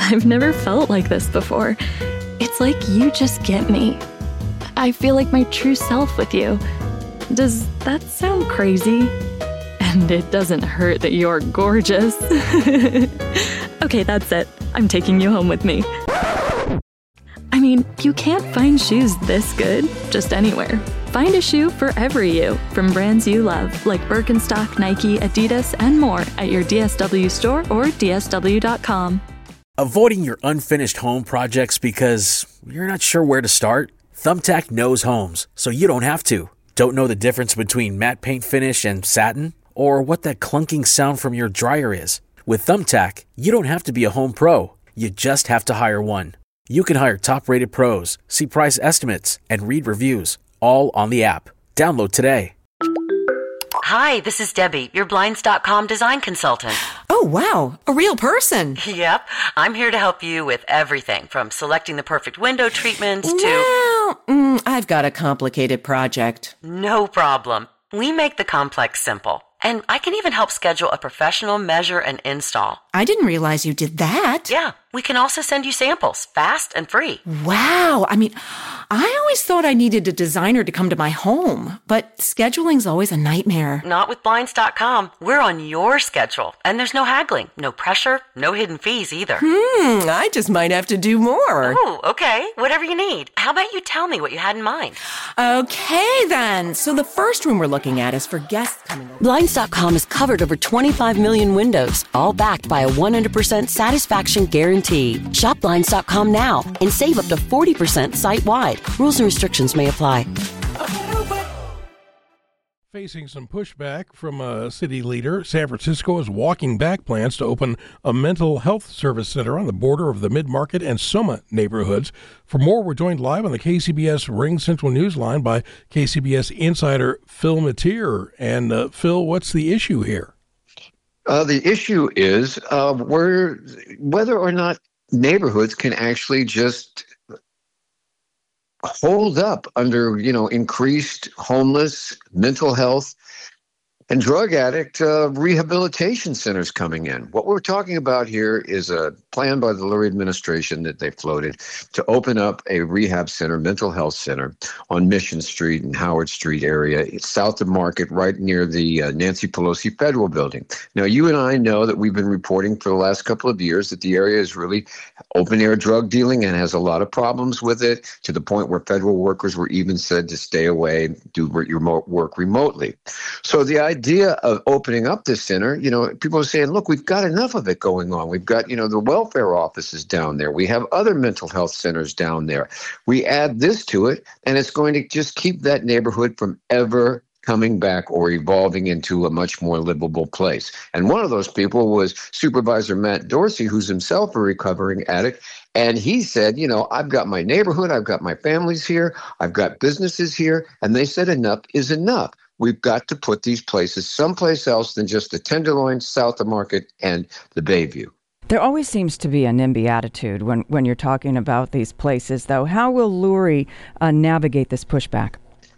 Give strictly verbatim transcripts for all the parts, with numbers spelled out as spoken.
I've never felt like this before. It's like you just get me. I feel like my true self with you. Does that sound crazy? And it doesn't hurt that you're gorgeous. Okay, that's it. I'm taking you home with me. I mean, you can't find shoes this good just anywhere. Find a shoe for every you from brands you love, like Birkenstock, Nike, Adidas, and more at your D S W store or D S W dot com. Avoiding your unfinished home projects because you're not sure where to start? Thumbtack knows homes, so you don't have to. Don't know the difference between matte paint finish and satin? Or what that clunking sound from your dryer is? With Thumbtack, you don't have to be a home pro. You just have to hire one. You can hire top-rated pros, see price estimates, and read reviews, all on the app. Download today. Hi, this is Debbie, your Blinds dot com design consultant. Oh, wow. A real person. Yep. I'm here to help you with everything from selecting the perfect window treatments to... Well, mm, I've got a complicated project. No problem. We make the complex simple. And I can even help schedule a professional measure and install. I didn't realize you did that. Yeah, we can also send you samples, fast and free. Wow. I mean, I always thought I needed a designer to come to my home, but scheduling's always a nightmare. Not with Blinds dot com. We're on your schedule, and there's no haggling, no pressure, no hidden fees either. Hmm, I just might have to do more. Oh, okay. Whatever you need. How about you tell me what you had in mind? Okay, then. So the first room we're looking at is for guests coming over. Blinds dot com has covered over twenty-five million windows, all backed by a one hundred percent satisfaction guarantee. Shop Blinds dot com now and save up to forty percent site-wide. Rules and restrictions may apply. Facing some pushback from a city leader, San Francisco is walking back plans to open a mental health service center on the border of the Mid-Market and Soma neighborhoods. For more, we're joined live on the K C B S Ring Central Newsline by K C B S insider Phil Matier. And uh, Phil, what's the issue here? Uh, the issue is uh, where, whether or not neighborhoods can actually just hold up under, you know, increased homeless, mental health, and drug addict uh, rehabilitation centers coming in. What we're talking about here is a plan by the Lurie administration that they floated to open up a rehab center, mental health center on Mission Street and Howard Street area. It's south of Market, right near the uh, Nancy Pelosi Federal Building. Now, you and I know that we've been reporting for the last couple of years that the area is really open-air drug dealing and has a lot of problems with it, to the point where federal workers were even said to stay away, do remote work remotely. So the idea idea of opening up this center, you know, people are saying, look, we've got enough of it going on. We've got, you know, the welfare offices down there. We have other mental health centers down there. We add this to it, and it's going to just keep that neighborhood from ever coming back or evolving into a much more livable place. And one of those people was Supervisor Matt Dorsey, who's himself a recovering addict. And he said, you know, I've got my neighborhood, I've got my families here, I've got businesses here. And they said enough is enough. We've got to put these places someplace else than just the Tenderloin, South of Market, and the Bayview. There always seems to be a NIMBY attitude when, when you're talking about these places, though. How will Lurie uh, navigate this pushback?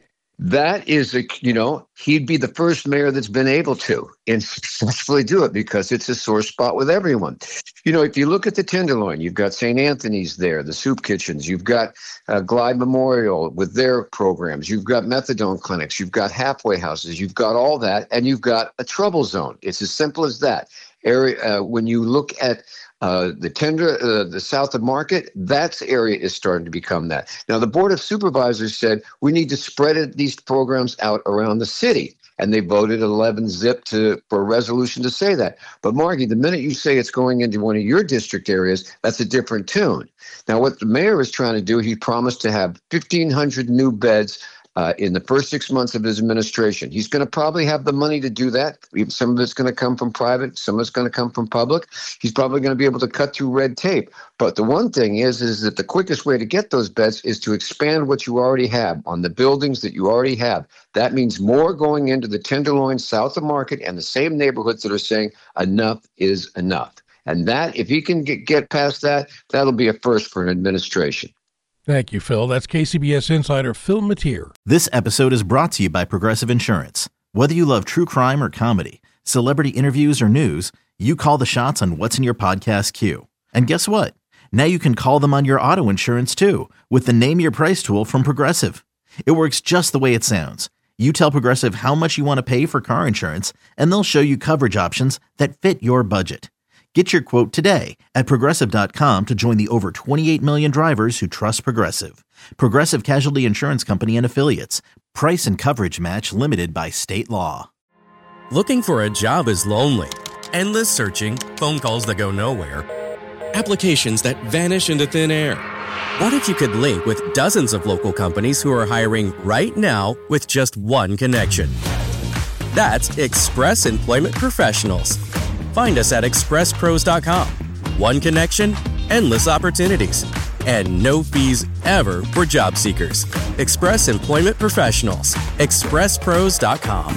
That is, a, you know, he'd be the first mayor that's been able to and successfully do it because it's a sore spot with everyone. You know, if you look at the Tenderloin, you've got Saint Anthony's there, the soup kitchens, you've got uh, Glide Memorial with their programs, you've got methadone clinics, you've got halfway houses, you've got all that, and you've got a trouble zone. It's as simple as that. Area, uh, when you look at Uh, the tender, uh, the south of Market, that area is starting to become that. Now, the Board of Supervisors said we need to spread it, these programs out around the city, and they voted eleven zip to for a resolution to say that. But, Margie, the minute you say it's going into one of your district areas, that's a different tune. Now, what the mayor is trying to do, he promised to have fifteen hundred new beds Uh, in the first six months of his administration. He's going to probably have the money to do that. Some of it's going to come from private. Some of it's going to come from public. He's probably going to be able to cut through red tape. But the one thing is, is that the quickest way to get those beds is to expand what you already have on the buildings that you already have. That means more going into the Tenderloin, South of Market, and the same neighborhoods that are saying enough is enough. And that, if he can get, get past that, that'll be a first for an administration. Thank you, Phil. That's K C B S insider Phil Matier. This episode is brought to you by Progressive Insurance. Whether you love true crime or comedy, celebrity interviews or news, you call the shots on what's in your podcast queue. And guess what? Now you can call them on your auto insurance too with the Name Your Price tool from Progressive. It works just the way it sounds. You tell Progressive how much you want to pay for car insurance, and they'll show you coverage options that fit your budget. Get your quote today at Progressive dot com to join the over twenty-eight million drivers who trust Progressive. Progressive Casualty Insurance Company and Affiliates. Price and coverage match limited by state law. Looking for a job is lonely. Endless searching, phone calls that go nowhere, applications that vanish into thin air. What if you could link with dozens of local companies who are hiring right now with just one connection? That's Express Employment Professionals. Find us at express pros dot com. One connection, endless opportunities, and no fees ever for job seekers. Express Employment Professionals. express pros dot com.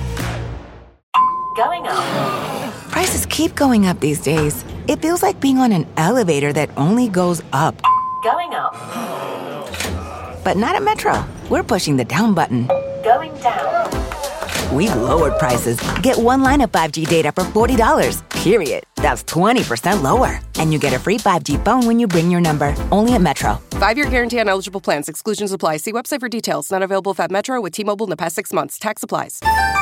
Going up. Prices keep going up these days. It feels like being on an elevator that only goes up. Going up. But not at Metro. We're pushing the down button. Going down. We've lowered prices. Get one line of five G data for forty dollars, period. That's twenty percent lower. And you get a free five G phone when you bring your number. Only at Metro. Five-year guarantee on eligible plans. Exclusions apply. See website for details. Not available at Metro with T-Mobile in the past six months. Tax applies.